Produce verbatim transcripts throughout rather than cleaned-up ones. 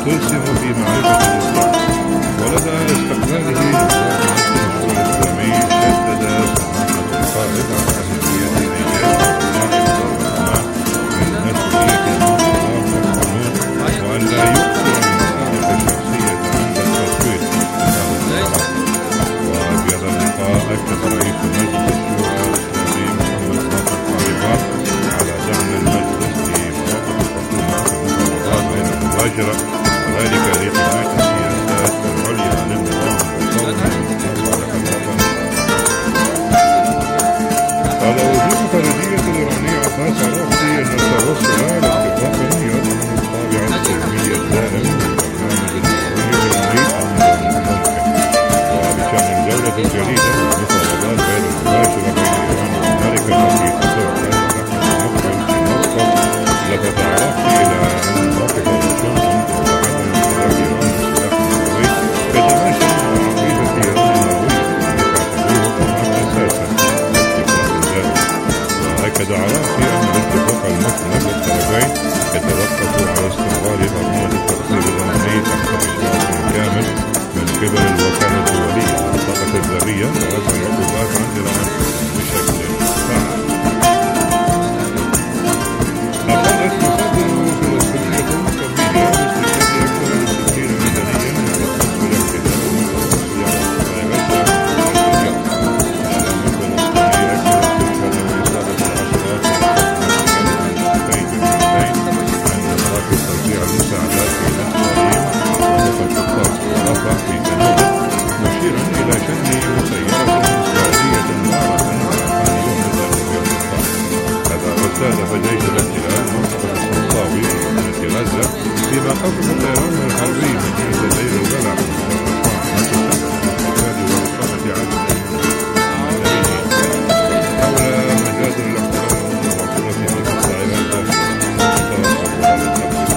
تلسم في معرفة الإسلام، ولدى استقلاله للمشروع الإسلامي شدد سماحة القائد على أهمية إيجاد العلماء من مسؤولية الانتظام والقانون، وأن لا يؤثر المصالح الشخصية عند التصويت. وفي هذا اللقاء أكد رئيس مجلس الشورى الإسلامي محمد ناصر طالبان على دعم المجلس لمواقف الحكومة في المفاوضات غير المباشرة، وذلك لحماية السياسات العليا للنظام المصالح لمصالح الوطن. قال وزير الخارجية الإيراني عباس عراقچي أن التوصل لاتفاق يضمن الطابع السلمي الدائم للبرنامج النووي الإيراني أمر ممكن. وبشأن الجولة الجديدة المفاوضات غير المباشرة بين إيران وأمريكا التي تتوقع المقبل في مسقط، لفت عراقچي إلى أن موقف واشنطن وعدم امتلاك إيران بالسلاح النووي يتماشى مع عقيدة إيران النووية التي تعتبره طبعا أساسا لاتفاق الجدل. وأكد عراقچي أن الاتفاق المطلق للطرفين يتوقف على استمرار برنامج التقسيم الإيراني تحت إشراف كامل من قبل الوكالة الدولية للطاقة الذرية ورفع العقوبات عن إيران بشكل فعال. أفادت مصادر فلسطينية مكملة باستشهاد أكثر من ستين مدنيا على قصف الاحتلال والتوصي على قضايا غزة والرجال. الإعلام الفلسطيني أكد استشهاد وإصابة العشرات من جنوبين عند مراكز توزيع المساعدات في نجرين وسط القدس ورفح في جنوبه، مشيرا إلى شن مسيرة إسرائيلية نارة على خان يونس المدني. هذا واستهدف جيش الاحتلال منطقة الصنصاوي في مدينة غزة، فيما قصف الطيران الحربي مدينة دير البلع والإفساد وإقامة عدد المدنيين حول مجازر الاحتلال المتواصلة بقطاع غزة المتوسط على التقسيم.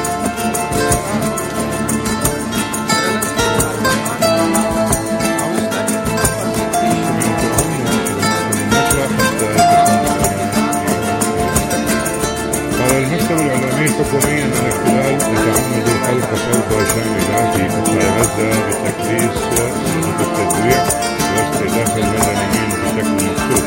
قال المكتب الإعلامي الحكومي أن الاحتلال يتعمد خلق فوضى شاملة في قطاع غزة بتكريس صندوق التجويع واستهداف المدنيين بشكل مقصود.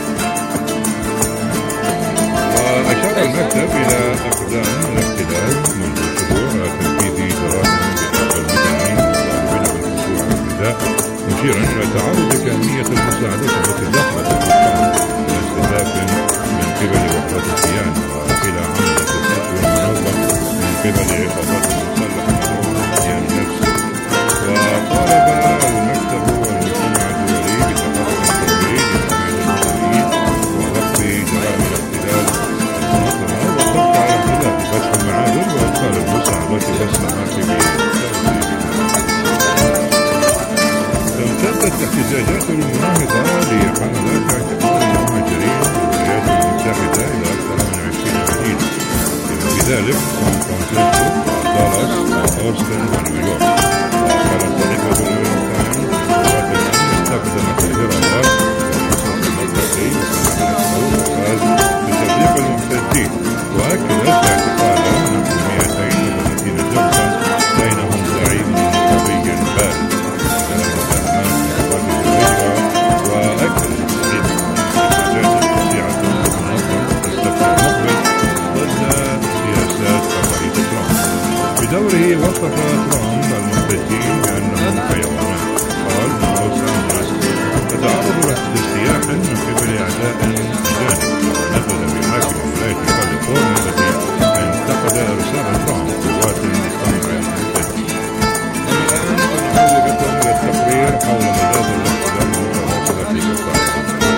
وأشار المكتب إلى أقدام الاحتلال منذ شهور على تنفيذ جرائم بحق المدنيين والطالبين بالحصول على الغذاء، مشيرا إلى تعرض كمية المساعدات التي دخلت المجتمع إلى استهداف من قبل وحدات الصيانة، وإلى عملية القتل المنظم من قبل عصابات المسلحة هي النفس. وطالب المكتب والمجتمع الدولي بتقدم التدريب لحماية المدنيين ووقف جرائم الاحتلال المنظمة والضغط على الاحتلال بفتح المعادن وإدخال المساعدات والسماح بتوزيعها. امتدت الاحتجاجات المناهضة لحملات اعتقال المهاجرين بالولايات المتحدة إلى أكثر من عشرين مدينة، بما في ذلك سان فرانسيسكو ودالاس وأوستن ونيويورك. وقالت صحيفة نيويورك تايمز قوات الأمن استخدمت الهرابات والرصاص المطلقي وسلاح الصوت والغاز لتضييق المحتجين، وأكدت اعتقالها نحو مئتين وثلاثين شخصا بينهم زعيم نقابي بارز. وأكد التصريح الاحتجاجات الوسيعة المنظمة السبت المقبل ضد سياسات الرئيس ترامب. بدوره وصف ترامب المحتجين بأنهم حيوانات. قال لوس أنجلوس تتعرض لاجتياح من قبل أعداء أجانب، ونفذ بحاكم ولاية كاليفورنيا التي انتقد رسالة ترامب قوات الصنع المحتجين. والآن سنعود بكم إلى التقرير حول مجازر الاحتلال المتواصلة في قطاع غزة.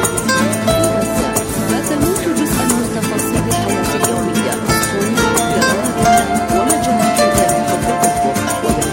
سننشر جزءا من تفاصيل الحياة اليومية، صورة، جرائد ومجالات تاريخ الحقوق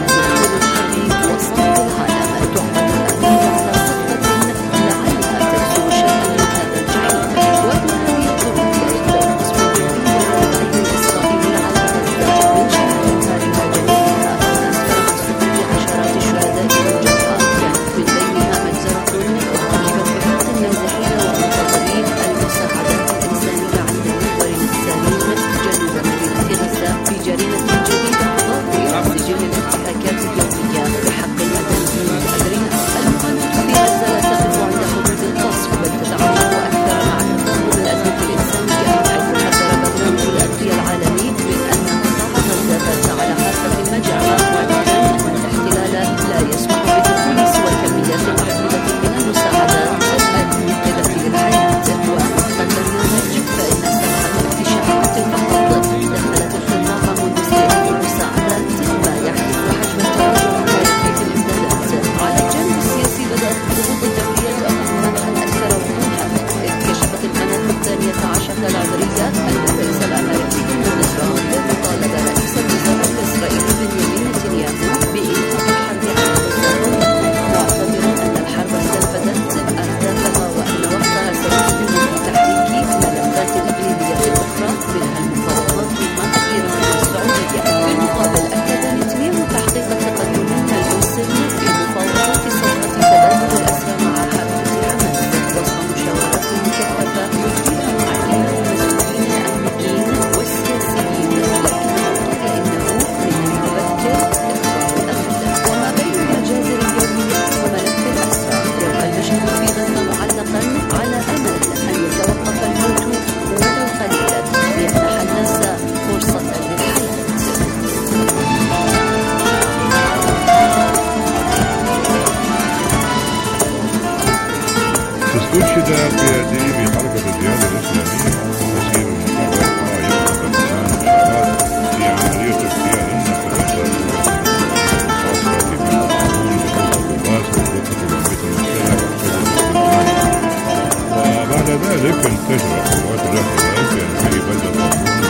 تجرأ قوات الاحتلال في إنهاء بلدة طابون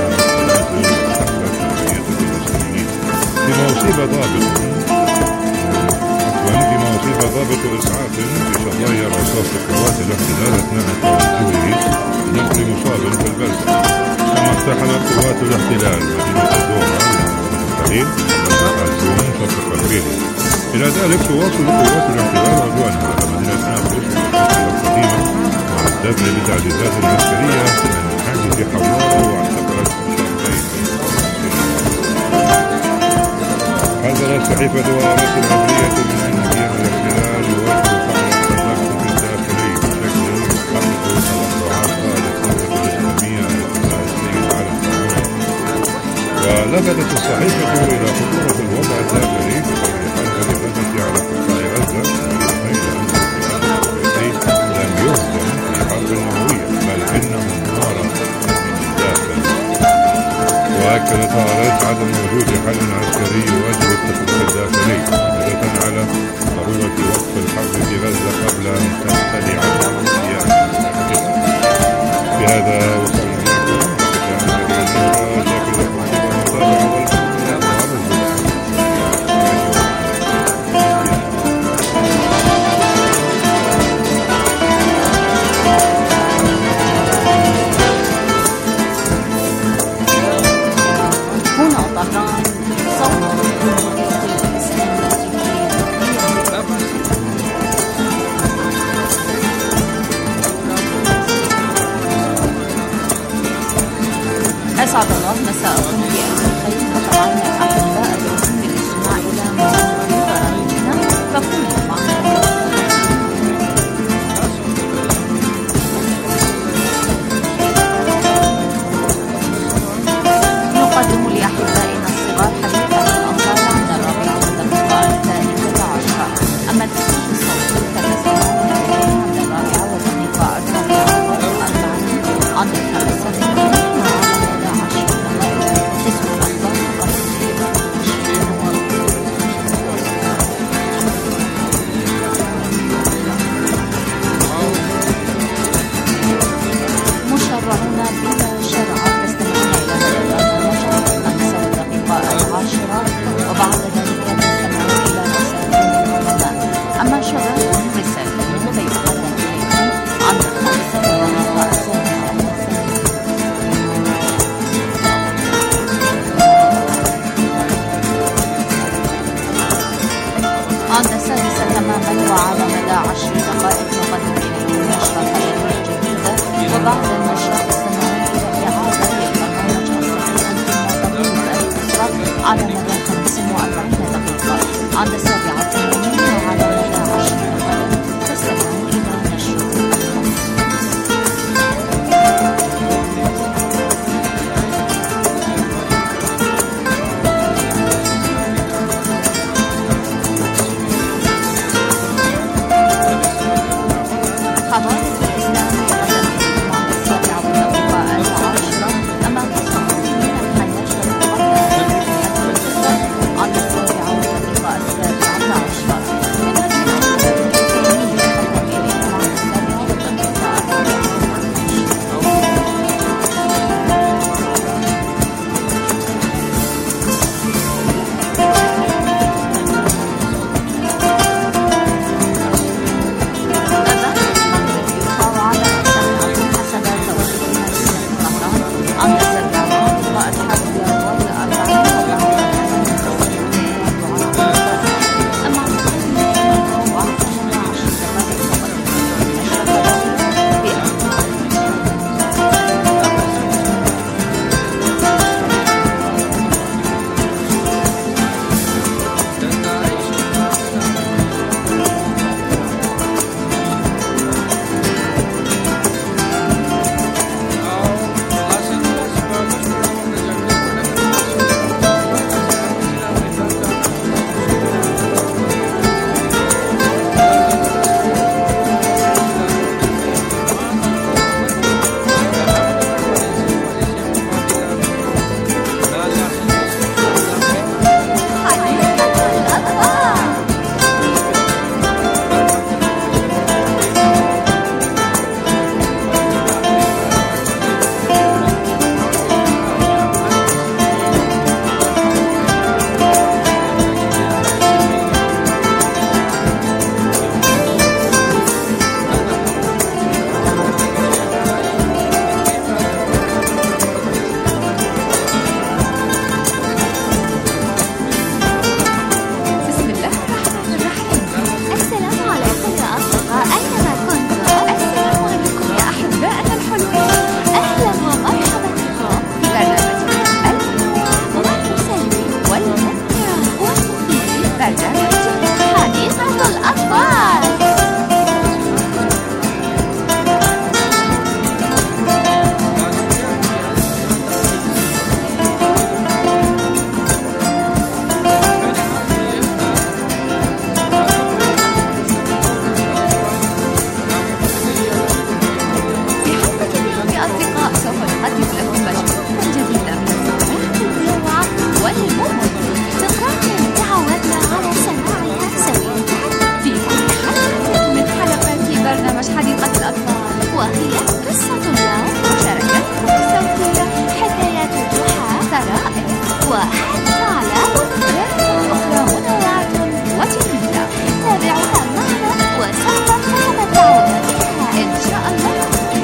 وإعادة السلام والتحالف مع الأمنية التونسية بما أصيب ضابط عفوا بما أصيب ضابط إسعاف بشظايا رصاص قوات الاحتلال أثناء توجهه لنقل مصاب في البلدة. كما اقتحمت قوات الاحتلال مدينة الدوحة والتحرير والزون شرق القلبية. إلى ذلك تواصل قوات الاحتلال عدوانها على مدينة نابلس القديمة مع الدفع بتعزيزات عسكرية من حاجز حوارة واعتقلت شابين. حذرت صحيفة وارث العبرية من أن كيان الاحتلال يواجه حرب التدخل الداخلي بشكل يحقق توقعات قادة الثورة الإسلامية ارتفاع السيد على القانون. ولفتت الصحيفة إلى خطورة الوضع الداخلي في حرب الغزة على قطاع غزة، مشيرة إلى أن الاتحاد السوفيتي لم يهزم في حرب نووية بل إنه انهار من الداخل. وأكدت وارث عدم وجود حل عسكري يواجه التفكير الداخلي، دالة على ضرورة وقف الحرب في غزة قبل أن تنخدع السياسة المتحدثة. بهذا وصلنا معكم لختام هذه النشرة. شاكر لكم على المتابعة والاستماع وعلى الزملاء. هنا طهران، صوت جمهورية الإسلام أسعد الله مساءكم بألف خير. متابعينا الأحباء، اليوم بالاستماع إلى موضوع برامجنا فكونوا معنا. نقدم لأحبائنا الصغار حديثا الأنصار عند الرابعة والدقيقة الثالثة عشرة، أما التسجيل الصوتي فتسمعون إليه عند الرابعة والدقيقة الرابعة والأربعين، عند الخامسة والدقيقة الحادية عشرة الصوتية قصة اليوم، مشاركتكم الصوتية، حكايات الضحى، سرائر، وحتى آلاف الذكريات أخرى منوعة وجميلة. تابعونا معنا وسوف تتمتعون بها إن شاء الله.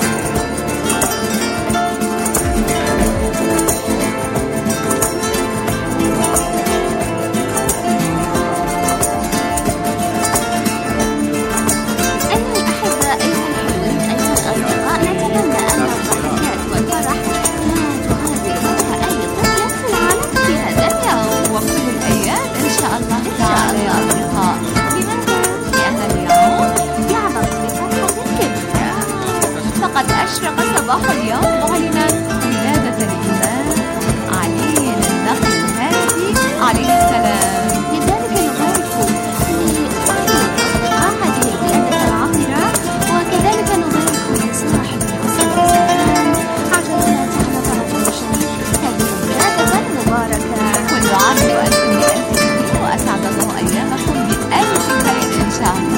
قد أشرق صباح اليوم معلنا ولادة الإمام علي النقي الهادي عليه السلام. لذلك نبارك لأصدقاء هذه الولادة العطرة، وكذلك نبارك لصاحب الحسن والسلام عجلنا تعالى فرجه الشريف هذه الولادة المباركة. كل عام وأنتم بألف خير، وأسعد الله أيامكم بألف خير إن شاء الله.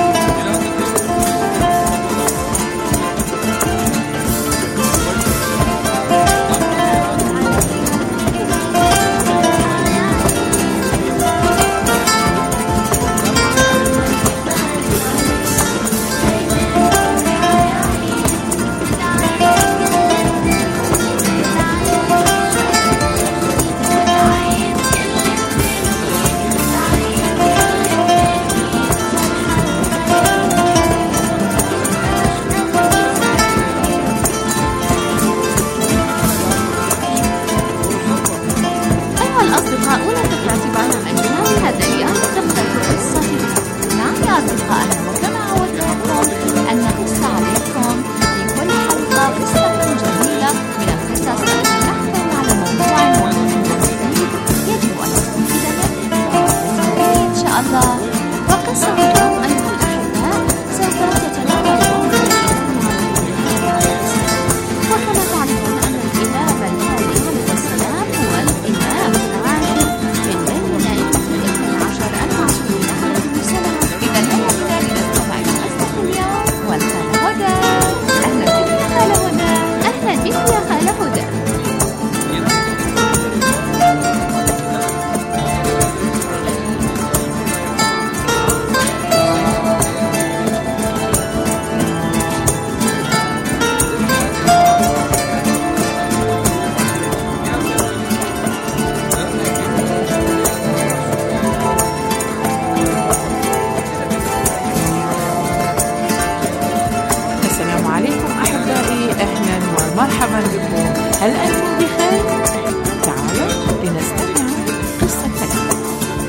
مرحبا بكم. هل أنتم بخير؟ تعالوا لنستمع قصة لكم.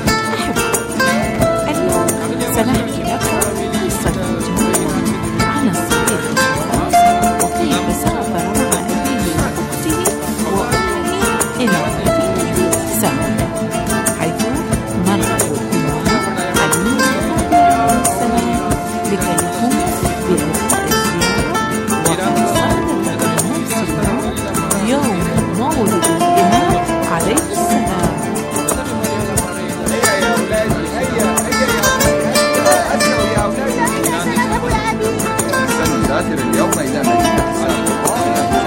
أحبائي، اليوم سنحكي لكم قصة جميلة عن الصغير الخاص وكيف سافر مع أبيه وأخته وأمه إلى مدينة سمر، حيث مروا بمرأة علي عليه السلام لكي يقوم بإلقاء يوم مولد الإمام عليه السلام. هيا يا أولادي، هيا هيا يا أولادي، أسرعوا يا أولادي. سنسافر اليوم إلى مدينة سامراء.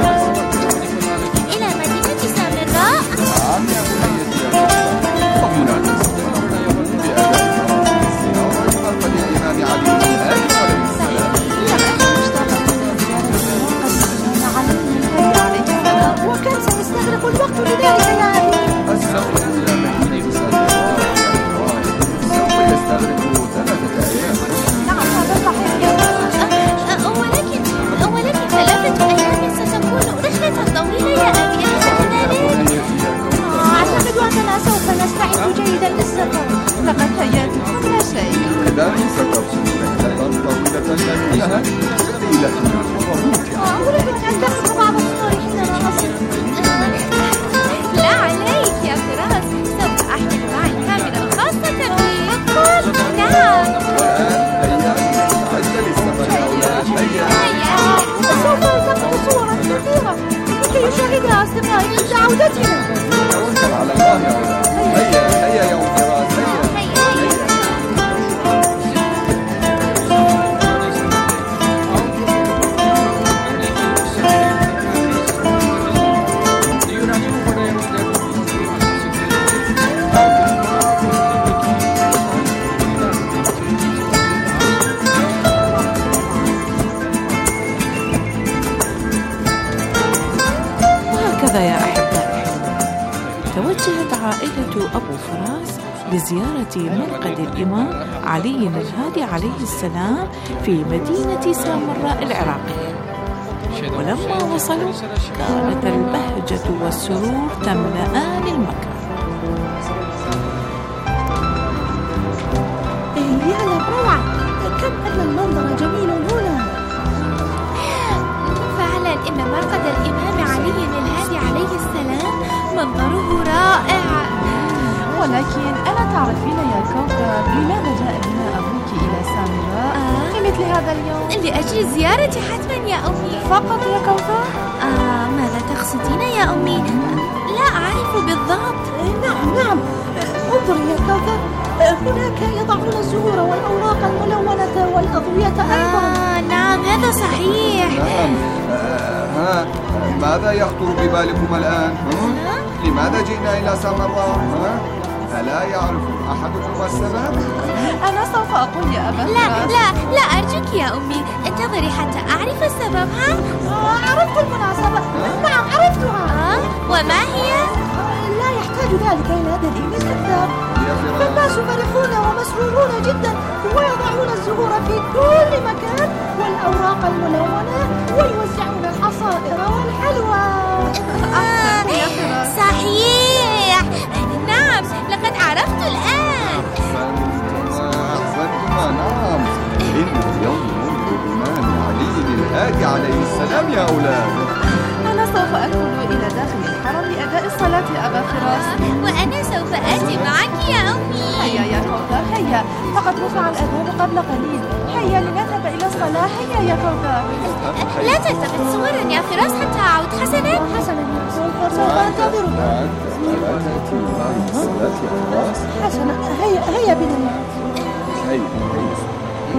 إلى مدينة سامراء؟ نعم يا بنيتي يا مصطفى، وهناك سوف نقوم بأداء مراسم الزيارة لمرقد الإمام علي الهادي عليه السلام. وكم سيستغرق الوقت لذلك يا أبي؟ السفر إلى مدينة سامراء سوف يستغرق ثلاثة أيام. نعم هذا صحيح يا أبي، ولكن ولكن ثلاثة أيام ستكون رحلة طويلة يا أبي، أليس كذلك؟ أعتقد أننا سوف نستعد جيدا للسفر، لقد هيأت كل شيء. إذا ستكون رحلة طويلة لكنها جميلة وممتعة. أريد أن ألتقط بعض الصور حينما نصل. لا عليك يا فراس، سوف أحمل معي الكاميرا الخاصة بي. نعم. هيا نستعد للسفر يا أولاد. هيا هيا. سوف ألتقط صورا كثيرة لكي يشاهدها أصدقائي عند عودتنا. توكل على الله يا أولاد. هيا هيا يا فراس. هيا هكذا يا أحبائي، توجهت عائلة أبو فراس لزيارة مرقد الإمام علي الهادي عليه السلام في مدينة سامراء العراقية. ولما وصلوا كانت البهجة والسرور تملأان المكان. يا روعة، كم أن المنظر جميل هنا. فعلا إن مرقد الإمام علي الهادي عليه السلام منظره رائع. ولكن ألا تعرفين يا كوكب لماذا جاء بنا أبوك إلى سامراء آه. في مثل هذا اليوم؟ لأجل زيارتي حتما يا أمي. فقط يا كوكب؟ آه ماذا تقصدين يا أمي؟ لا أعرف بالضبط. نعم نعم، انظري يا كوكب، هناك يضعون الزهور والأوراق الملونة والأضوية أيضا. آه نعم هذا صحيح. نعم. آه ها ماذا يخطر ببالكم الآن؟ ها؟ لماذا جئنا إلى سامراء؟ ها؟ ألا يعرف أحدكم السبب؟ أنا سوف أقول يا أبا لا فراس. لا لا أرجوك يا أمي، انتظري حتى أعرف السبب. ها؟ آه، عرفت المناسبة. نعم عرفتها. آه وما هي؟ آه، لا يحتاج ذلك إلى دليل كذاب. يا فراس. فالناس فرحون ومسرورون جدا، ويضعون الزهور في كل مكان والأوراق الملونة، ويوزعون العصائر والحلوى. آه صحيح، نعم لقد عرفت الآن. أحسنتما أحسنتما نعم، إن يوم مولد الإمام علي الهادي عليه السلام يا أولاد. أنا سوف أدخل إلى داخل الحرم لأداء الصلاة يا أبا فراس. وأنا سوف آتي معك يا أمي. هيا يا كوكب هيا، فقد رفع الأذان قبل قليل. هيا لنذهب إلى الصلاة. هيا يا كوكب. لا تلتقط صورا يا فراس حتى أعود. حسنا حسنا، سوف سوف أنتظرك. ألا تأتي بعد الصلاة يا فراس؟ حسنا، هيا هيا بنا. هيا هيا.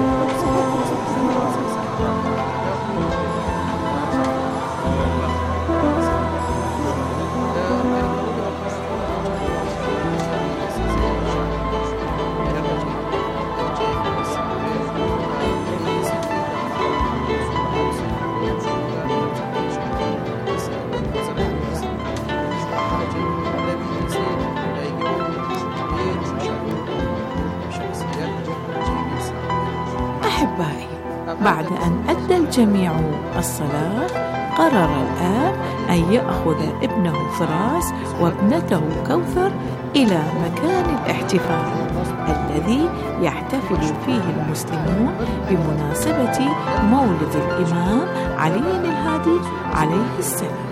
أحبائي، بعد أن أدى الجميع الصلاة، قرر الآب أن يأخذ ابنه فراس وابنته كوثر إلى مكان الاحتفال الذي يحتفل فيه المسلمون بمناسبة مولد الإمام علي الهادي عليه السلام.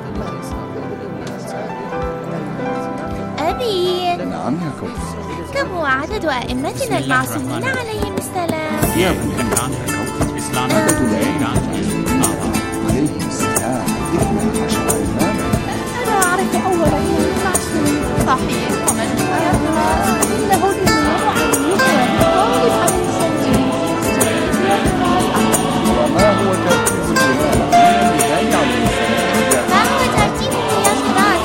أبي، نعم يا كوثر. كم هو عدد أئمتنا المعصومين عليهم السلام؟ يا بنتان كوكب إسلام عدد الأئمة عليهم السلام اثنا عشر إماما. أنا أعرف أول إمام معصوم. صحيح، ومن هو يا فراس؟ إنه الإمام علي بن أبي طالب عليه السلام. وما هو ترتيب الإمام علي عليه السلام؟ ما هو ترتيبه يا فراس؟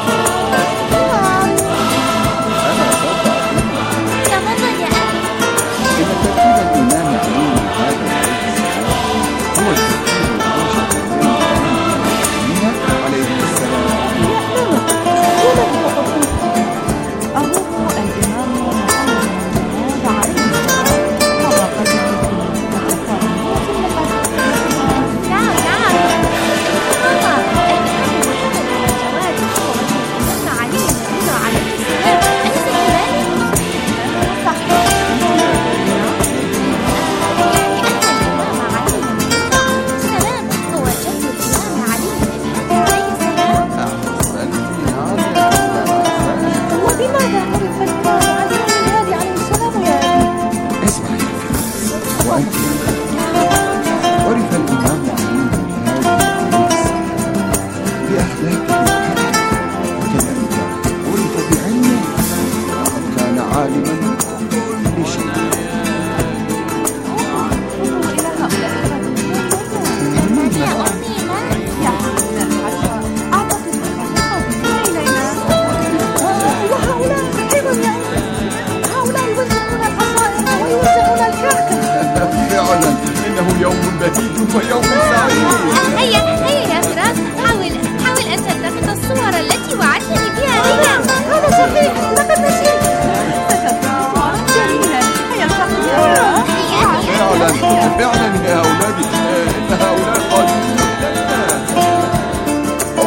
أنا سوف أقول. تفضل يا أبي. إن ترتيب الإمام علي الهادي عليه السلام هو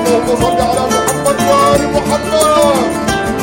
اللهم صل على محمد وآل محمد.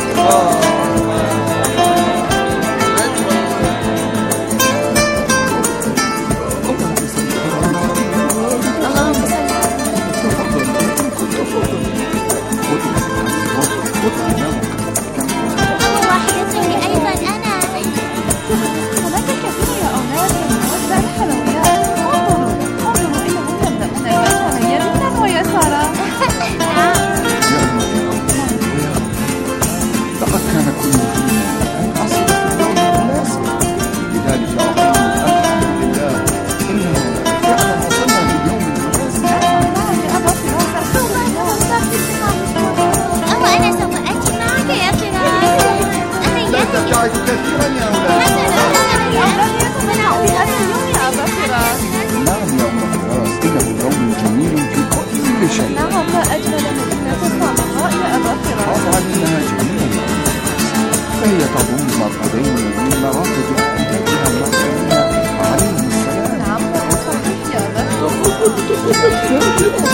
فهي تضم مرحبين من مراتب أهلها المحسنين عليهم السلام. نعم صحيح يا أبا.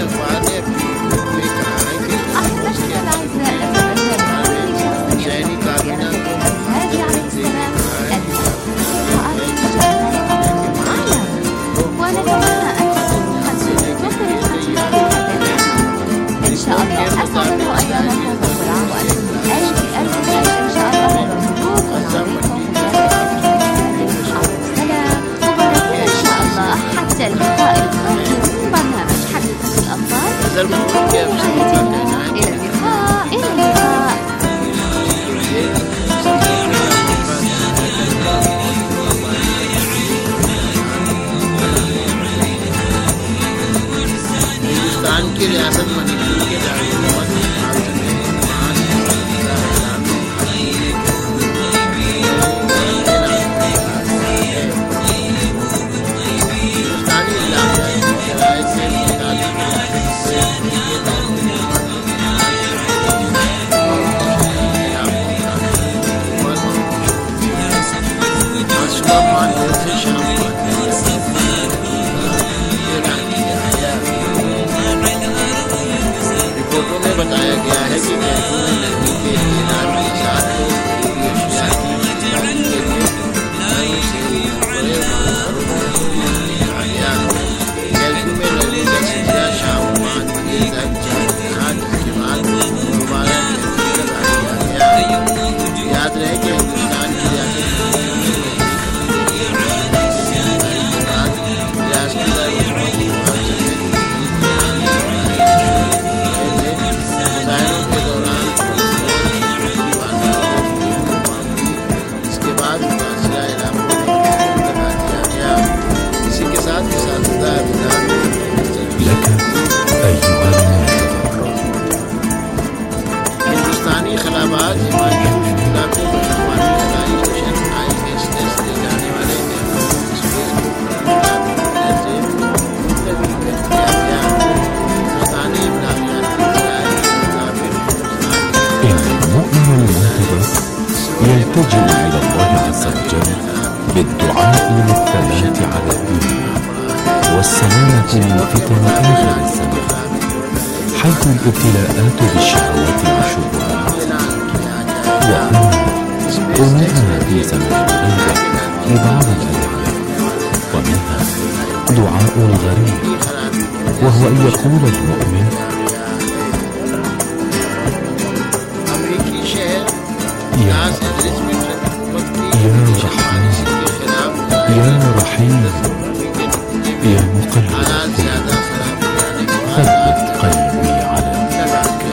يلتجئ إلى الله عز وجل بالدعاء للثبات على الدين والسلامة من فتن آخر الزمان، حيث الابتلاءات بالشهوات والشبهات. وهنا قلنا في زمن الغيبة لبعض الأدعية، ومنها دعاء الغريب، وهو أن يقول المؤمن: يا يا رحمن يا رحيم يا مقلب القلوب ثبت قلبي على دينك.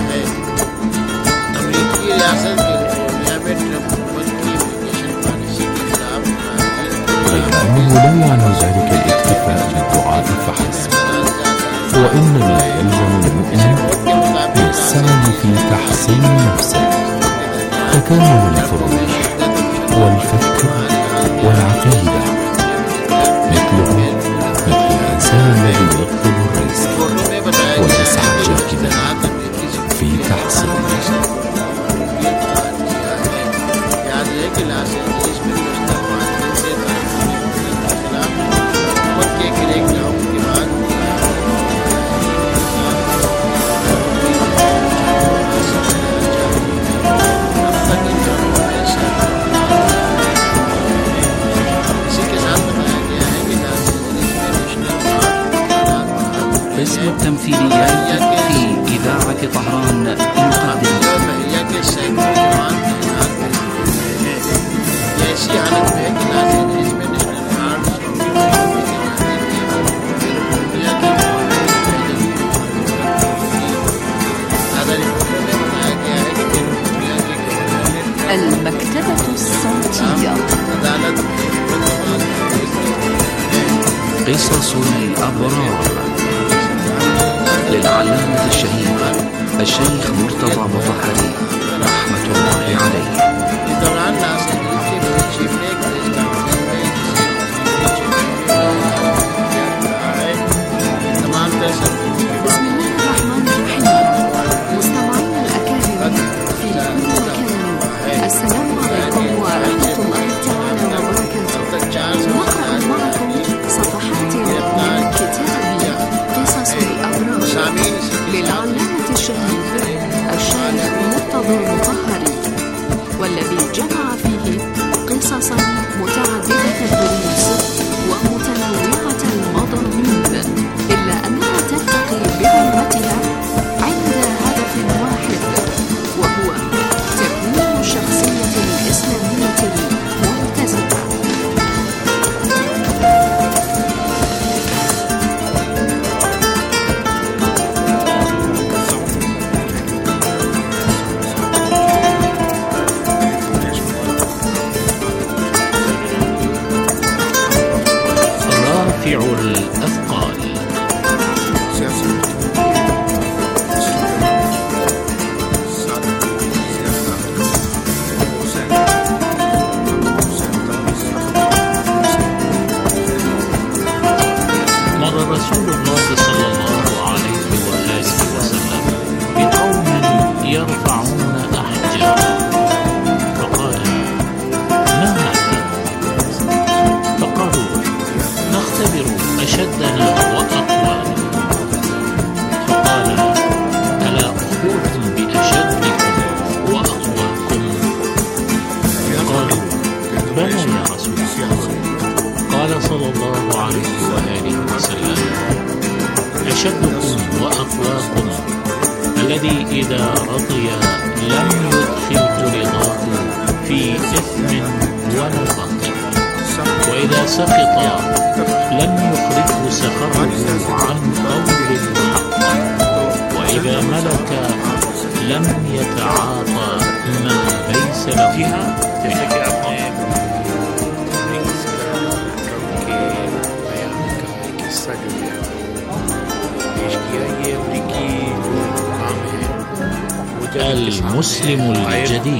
غير أنه لا يعني ذلك الاكتفاء بالدعاء فحسب، وإنما يلزم المؤمن بالسعي في تحسين نفسه، تكامل الفروج والفكر والعقيدة، مثله مثل الإنسان الذي يطلب الرزق ويسعى جاهدا في تحسين نفسه. قسم التمثيليات في إذاعة طهران يقدم المكتبة الصوتية، قصص الأبرار للعلامة الشهيد الشيخ مرتضى مطهري رحمة الله عليه. بسم الله الرحمن الرحيم. مستمعينا الأكارم في كل مكان، السلام عليكم ورحمة الله تعالى وبركاته. نقرأ معكم صفحات من كتاب قصص الأبرار المطهرين، والذي جمع فيه قصصا متعددة الدروس ومتنوعة المضامين، إلا أنها تلتقي بغرتها عند هدف واحد، وهو تكوين الشخصية الإسلامية الملتزمة. رافع الأثقال. مر رسول الله صلى الله عليه وآله وسلم بقوم يرفعون أحجارا، فقال: ما هذا؟ فقالوا: نختبر أشدنا وأقوانا. فقال: ألا أخبركم بأشدكم وأقواكم؟ قالوا: بلى يا رسول الله. قال صلى الله عليه وآله وسلم: أشدكم وأقواكم الذي إذا رضي لم يدخله رضاه في إثم ولا باطل، وإذا سقط لم يخرجه سخطه عن قول الحق، وإذا ملك لم يتعاطى ما ليس له. المسلم الجديد.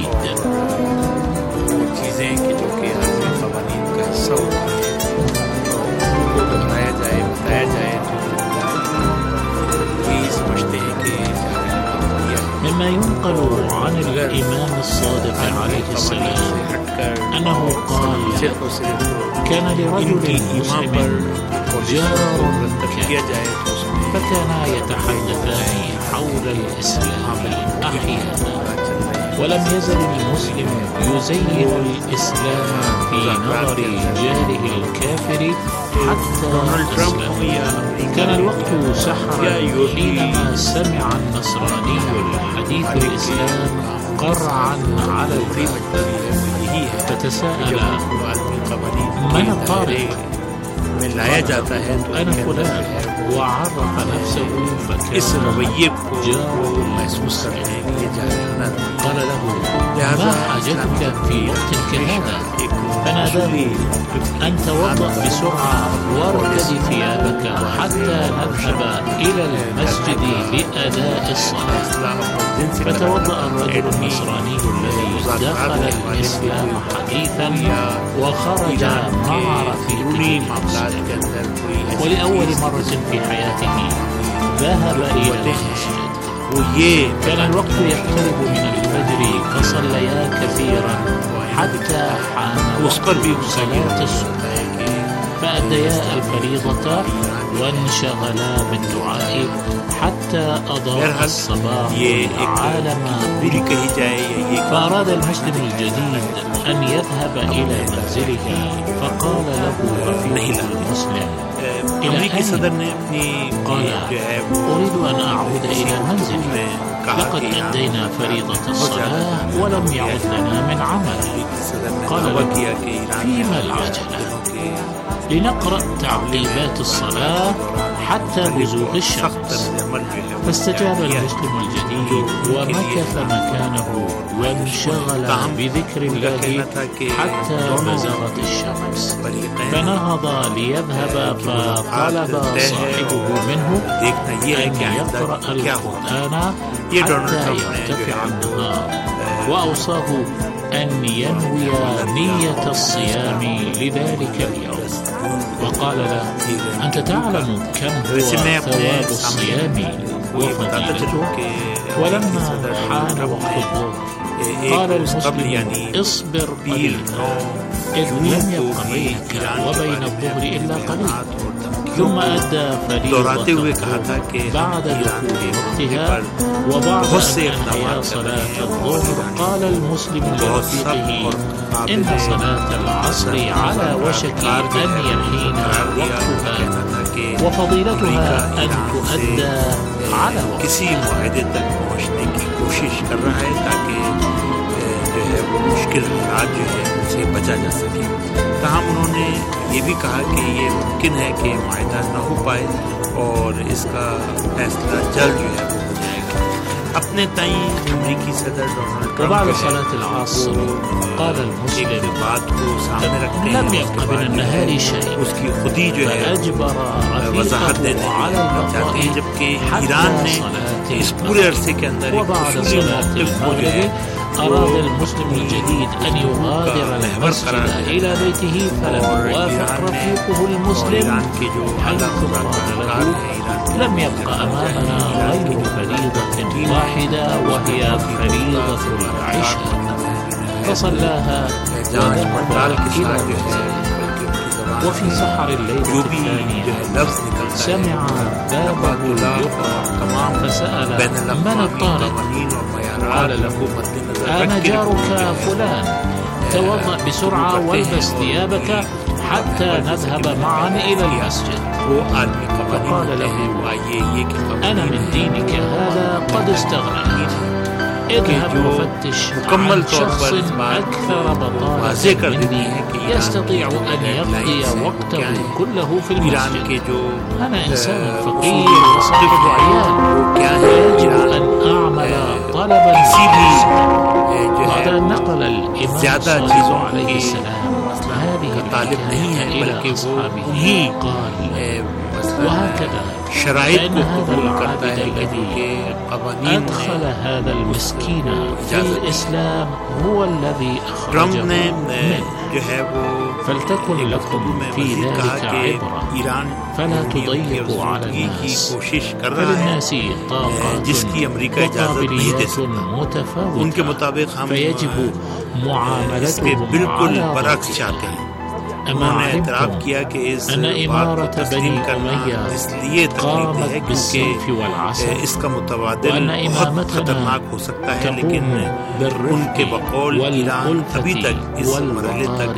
مما ينقل عن الإمام الصادق عليه السلام أنه قال: كان لرجل مسلم جار كافر، فكانا يتحدثان حول الإسلام أحيانا، ولم يزل المسلم يزين الإسلام في نظر جاره الكافر حتى أسلم. كان الوقت سحرا حينما سمع النصراني الحديث الإسلام قرعا على الباب، فتساءل: من الطارق؟ أنا فلان، وعرف نفسه فكان جاره المسلم. قال له: ما حاجتك في وقت كهذا؟ فناداه: أن توضأ بسرعة وارتدي ثيابك حتى نذهب إلى المسجد لأداء الصلاة. فتوضأ الرجل النصراني الذي دخل الإسلام حديثا وخرج مع رفيقه مسلما، ولأول مرة في حياته ذهب إلى المسجد. كان الوقت يقترب من الفجر، فصليا كثيرا حتى حان صلاة الصبح، فأديا الفريضة وانشغلا بالدعاء حتى أضاء الصباح العالم بنوره. فأراد المسلم الجديد أن يذهب إلى منزله، فقال له رفيقه المسلم: إلى أين؟ قال: أريد أن أعود إلى منزلي، لقد أدينا فريضة الصلاة ولم يعد لنا من عمل. قال له: فيما العجلة؟ لنقرأ تعقيبات الصلاة حتى بزوغ الشمس. فاستجاب المسلم الجديد ومكث مكانه وانشغل بذكر الله حتى بزغت الشمس، فنهض ليذهب، فطلب صاحبه منه أن يقرأ القرآن حتى يرتفع النهار، وأوصاه أن ينوي نية الصيام لذلك اليوم. وقال له: أنت تعلم كم هو ثواب الصيام وفضيلته؟ ولما حان وقت الظهر قال المسلم: اصبر قليلا، إذ لم يبق بينك وبين الظهر إلا قليل. ثم أدى दोहराते हुए कहा था कि بعد دخول وقتها وبعد أن أنهى صلاة الظهر قال المسلم لرفيقه إن صلاة العصر على وشك أن يحين وقتها وفضيلتها أن تؤدى على وقتها. किसी मुआहदे तक पहुँचने की कोशिश कर रहा है ताकि जो है वो मुश्किल हालात जो है उनसे बचा जा सके. ताहम उन्होंने ये भी कहा कि ये मुमकिन है कि मुआहदा न हो पाए और इसका फैसला जल्द जो है वो हो जाएगा. अपने तई अमेरिकी सदर डोनाल्ड وبعد صلاة العصر قال المسلم बात को सामने रखते لم يبق من النهار شيء उसकी खुदी जो है فأجبر वजाहत देने على चाहते हैं, البقاء जबकि ईरान ने इस पूरे अरसे के अंदर एक وبعد उसूली صلاة मौक़िफ़ को जो है أراد المسلم الجديد أن يغادر المسجد إلى بيته فلم يوافق رفيقه المسلم حيث قال له لم يبق أمامنا غير فريضة واحدة وهي فريضة العشاء فصلاها وذهب إلى المنزل. وفي سحر الليلة الثانية سمع بابه يقرع فسأل من الطالب؟ قال له أنا جارك فلان توضأ بسرعة والبس ثيابك حتى نذهب معا إلى المسجد. فقال له أنا من دينك هذا قد استغنيت اذهب وفتش عن شخص أكثر بطالة مني يستطيع أن يقضي وقته كله في المسجد. أنا إنسان فقير وصاحب عيال يجب أن أعمل طلبا بعد أن نقل الإمام صالح عليه السلام هذه الحكاية إلى أصحابه قال وهكذا فإن هذا العابد الذي أدخل هذا المسكين في الإسلام هو الذي أخرجه منه فلتكن لكم في ذلك عبرة فلا تضيقوا على الناس فللناس طاقات وقابليات متفاوتة فيجب معاملتهم على وقتها. أما علمتم أن إمارة بني أمية قامت بالسيف والعسل وأن إمامتنا تقوم بالرفق والألفة والوقار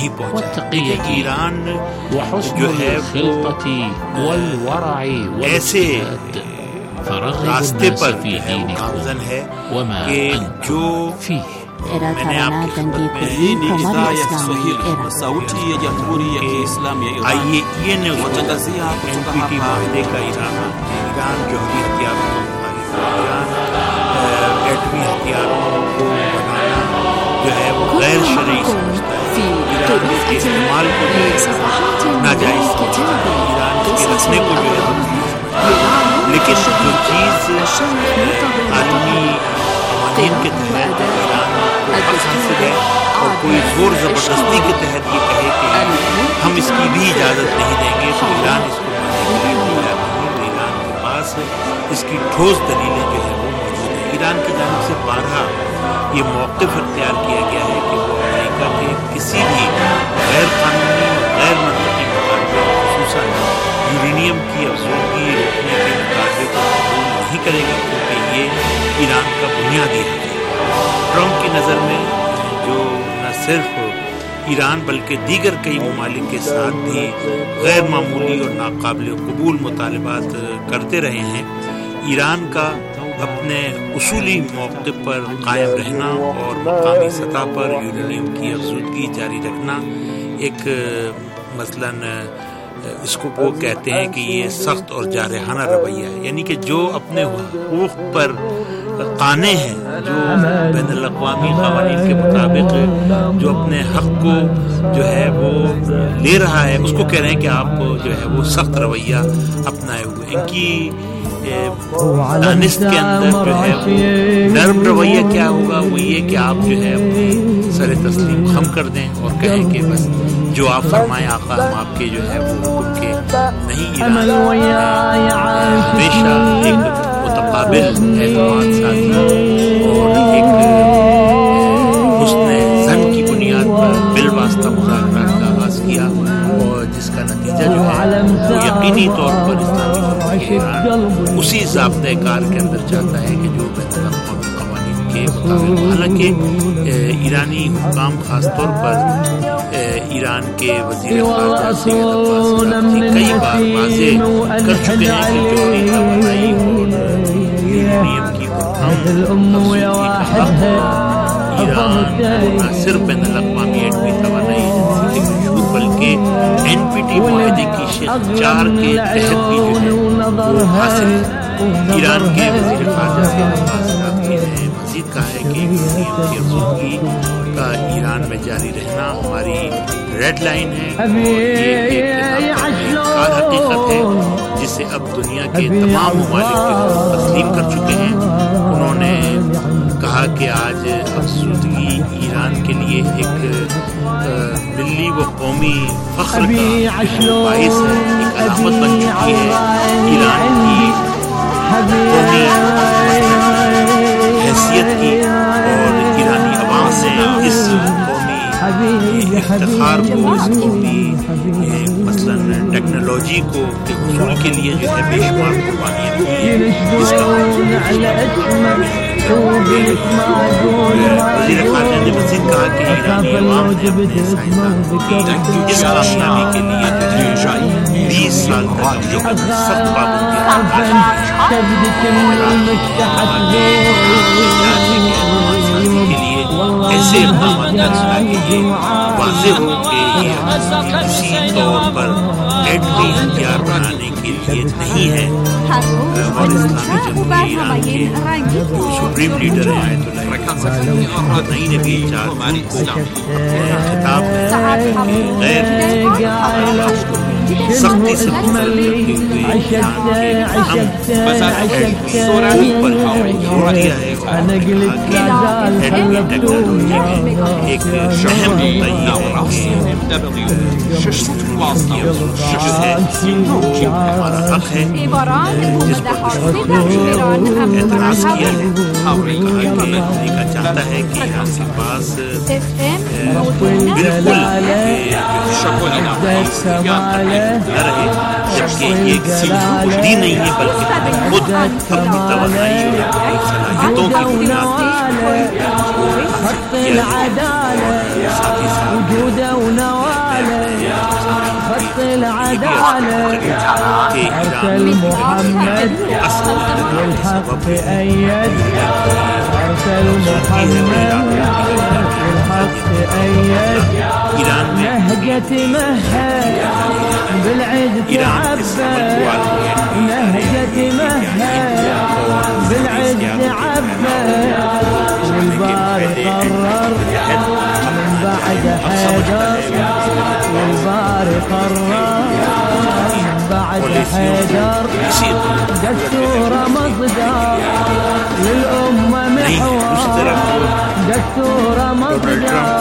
والتقية وحسن الخلقة والورع والاجتهاد فرغبوا الناس في دينكم وما أنتم فيه. मैंने आपकी खिदमत में idhaa ya Kiswahili sauti ya Jamhuri ya Kiislamu ya Iran आइए ये news watangazia kutoka NPT hapa माहदे का ईरान ईरान जौहरी हथियारों को ईरान एटमी हथियारों को बनाना जो है वो गैर शरई समझता है. ईरान इसके इस्तेमाल को जो है नाजायज़ समझता है. ईरान इसके रखने को जो है लेकिन जो चीज़ आलमी कवानीन के तहत ईरान हासिल है और कोई जोर ज़बरदस्ती के तहत ये कहे कि हम इसकी भी इजाज़त नहीं देंगे तो ईरान इसको मानने के लिए तैयार नहीं. तो ईरान के पास इसकी ठोस दलीलें जो है वो मौजूद है. ईरान की जानिब से बारहा ये मौक़िफ़ इख्तियार किया गया है कि वो अमेरिका के किसी भी गैर कानूनी और गैर मंतकी मुतालबे ख़ुसूसन यूरेनियम की अफज़ूगी रोकने के मुतालबे को कबूल नहीं करेगा क्योंकि ये ईरान का बुनियादी हक़ है. ट्रंप की नज़र में जो न सिर्फ ईरान बल्कि दीगर कई ममालिक के साथ भी गैर मामूली और नाकाबिल कबूल मुतालबात करते रहे हैं, ईरान का अपने उसूली मौक़िफ़ पर कायम रहना और मकामी सतह पर यूरेनियम की अफज़ूगी जारी रखना एक मसलन इसको वो कहते हैं कि ये सख्त और जारहाना रवैया है. यानी कि जो अपने हुकूक़ पर काने हैं, जो बैनुल अक़वामी क़वानीन के मुताबिक जो अपने हक़ को जो है वो ले रहा है, उसको कह रहे हैं कि आप जो है वो सख्त रवैया अपनाए हुए. इनकी दानिश के अंदर जो है वो नर्म रवैया क्या होगा, वो ये कि आप जो है सर तस्लीम खम कर दें और कहें कि बस जो आप फरमाएं आका हम आपके जो है वो हुक्म के नहीं. ईरान हमेशा एक मुतकाबिल एतमाद साथी और एक हुस्न ज़न की बुनियाद पर बिल वास्ता मुज़ाकरात का आगाज़ किया और जिसका नतीजा जो है वो यकीनी उसी ज़ाब्ते कार के अंदर चाहता है कि जो बेहतर कवानीन के मुताबिक, हालांकि ईरानी हुकाम खासतौर पर ईरान के वज़ीर ख़ारजा सैयद अब्बास अराग़ची कई बार वाज़े कर चुके हैं कि जोहरी तवानाई और यूरेनियम की ईरान न सिर्फ बैन अल-अक़वामी एटमी तवानाई एजेंसी के मौजूद बल्कि एन पी टी मुआहदे की शेख चार के तहत भी जो है वो हासिल है। ईरान के वज़ीर ख़ारजा सैयद अब्बास अराग़ची ने मज़ीद कहा है कि यूरेनियम की आज़ूदगी का ईरान में जारी रहना हमारी रेड लाइन है और ये एक कार हकीकत है जिसे अब दुनिया के तमाम ममालिक तस्लीम कर चुके हैं। उन्होंने कहा कि आज अफसुदगी ईरान के लिए एक मिली व कौमी फख्र का बाइस है, एक अलामत बन चुकी है ईरान की कौमी हैसियत की, और ईरानी अवाम से इस इफ्तिखार को, इस कौमी मसलन टेक्नोलॉजी को के हुसूल के लिए जो है बेशुमार कुर्बानियाँ दी है, जिसका वज़ीर ख़ारजा ने मज़ीद कहा कि ईरानी अवाम ने अपने साइंसदानों की इस कामयाबी के लिए बीस साल तक जो सख्त पाबंदियां के लिए ऐसे इक़दाम करना कि ये वाज़ेह हो कि ये किसी तौर पर एटमी हथियार बनाने के लिए नहीं है। और इस्लामी जमहूरिया ईरान के जो सुप्रीम लीडर हैं आयतुल्लाह खamenei ने भी चार जून को खिताब में गैर सख्ती से मुतलक करते हुए ईरान के हम पर जोर दिया है एटमी टेक्नोलॉजी में एक अहम नुक्ता ये है कि हमारा हक है जिस पर एतराज़ किया है। अमेरिका चाहता है कि ईरान के पास बिल्कुल न रहे, जबकि ये सिर्फ नहीं है बल्कि खुद अपनी तवानाई और सलाहियतों की बुनियाद पर साथ ही साथ कि ईरान محمد والحق أيد أرسل محمد والحق أيد نهجة مهد بالعز تعبى نهجة مهد بالعز تعبى والباري قرر من بعد حيدر والباري قرر بعد حيدر دستور مصدر للأمة محور دستور مصدر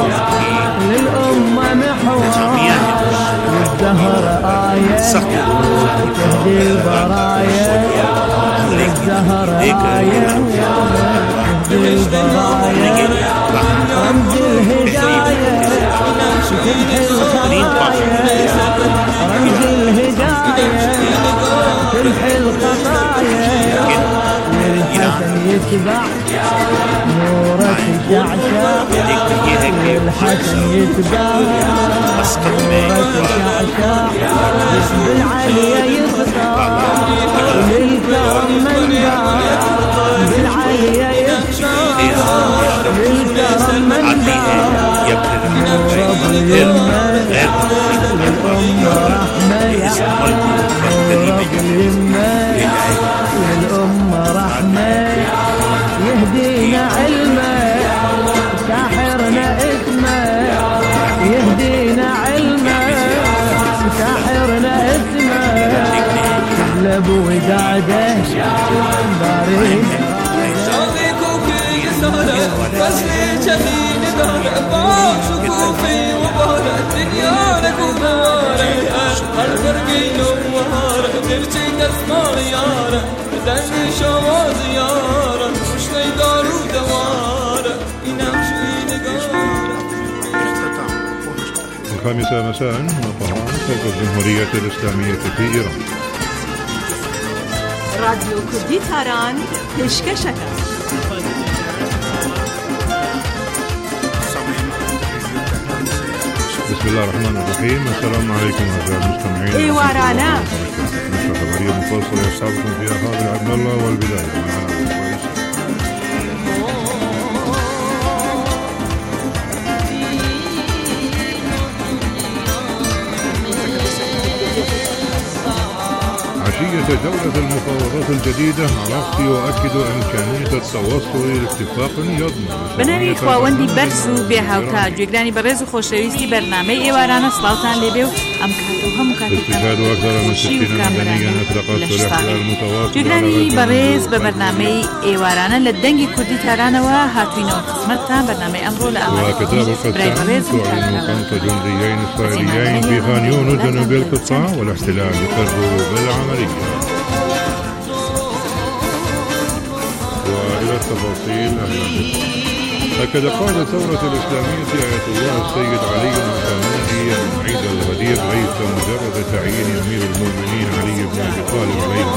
للأمة محور والزهر آية تهدي البرايا والزهر آية تهدي البرايا رمز الهداية تمحي الخطايا رمز الهداية تمحي الخطايا والحسن يتبع نورك شعشع والحسن يتبع نورك شعشع بالعليا يخطر للكرم منبع بالعليا يخطر للكرم منبع نور اليمة للأمة رحمة نور اليمة للأمة رحمة يهدينا علمه ساحرنا اسمه يهدينا علمه ساحرنا اسمه تغلب وداده بارين فصلي جميل قهر شكوفي وبهر الدنيا لك وبارك الفرقي نوار ترجي تسمار يارا دني شواز يارا مش دار ودوار ينام شوي نقار. الخامسة مساء من طهران صوت الجمهورية الإسلامية في إيران. رادیو کردی تاران پێشکەشەکە. بسم الله الرحمن الرحيم. السلام عليكم أعزائي المستمعين. إيوارانا نشرة خبرية مفصلة يسعدكم فيها خالد عبد الله. والبداية مع عشية جولة المفاوضات الجديدة عراقي يؤكد إمكانية التوصل لاتفاق يضمن بناوی خواوەندی بەرز و بێهاوتا گوێگرانی بەڕێز و خۆشەویستی بەرنامەی ئێوارانە سڵاوتان لێبێ و ئەم کات و هەموو کاتێکگوێگرانی بەڕێز بە بەرنامەی ئێوارانە لە دەنگی کوردی تارانەوە هاتوینەوە خزمەتتان. بەرنامەی ئەمڕۆ لە وكتاب القسام تعلن خمس جنديين إسرائيليين في خان يونس جنوب القطاع والاحتلال يقرر بالعملية. وإلى التفاصيل أهلا بكم. أكد قائد الثورة الإسلامية آية الله السيد علي الخامنئي أن عيد الغدير ليس مجرد تعيين أمير المؤمنين علي بن أبي طالب عليه